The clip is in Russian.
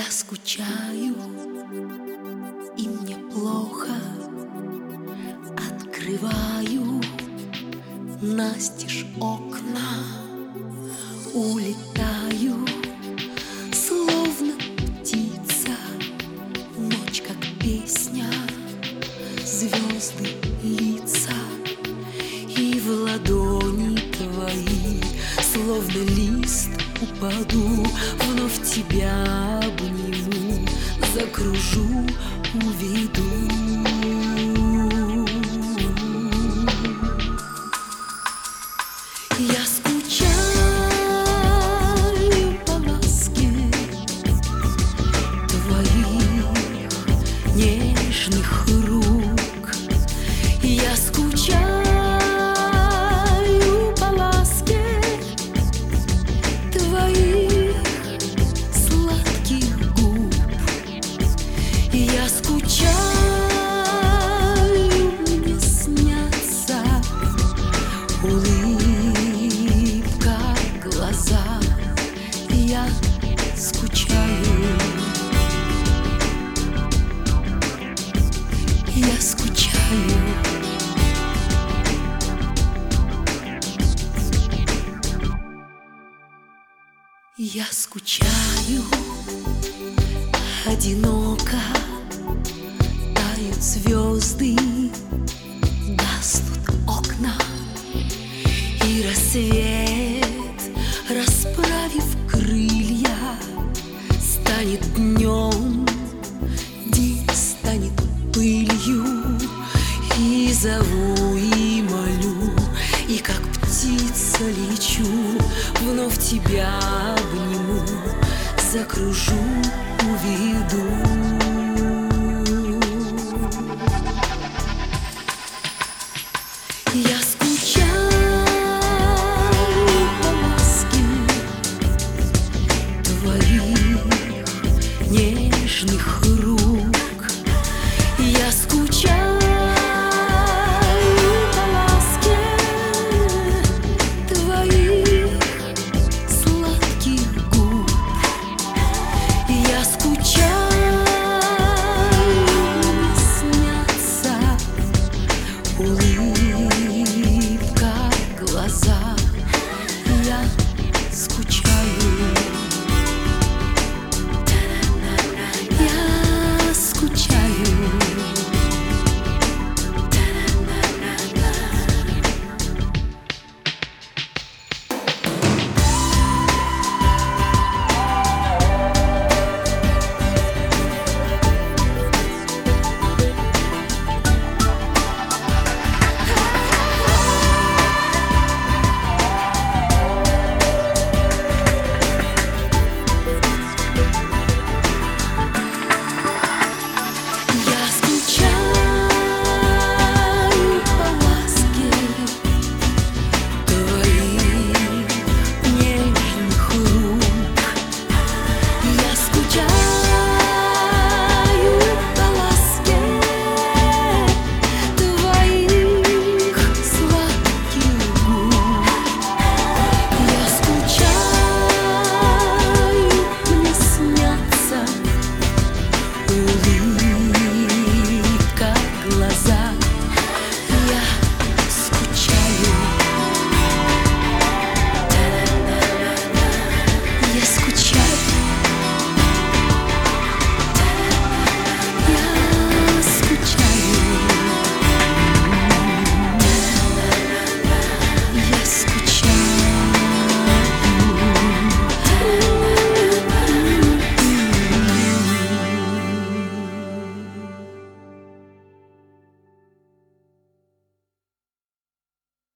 Я скучаю, и мне плохо. Открываю настежь окна, улетаю, словно птица. Ночь как песня, звезды лица, и в ладони твои, словно лист, упаду, вновь тебя обниму, закружу, уведу. Я скучаю по ласке твоих нежных рук. Я скучаю по ласке твоих сладких губ. Я скучаю, мне снятся улыбка в глазах. Я скучаю, я скучаю. Я скучаю, одиноко тают звезды, гаснут окна, и рассвет, расправив крылья, станет днем, день станет пылью. И зову, и молю, и как птица лечу, вновь тебя обниму, закружу, уведу.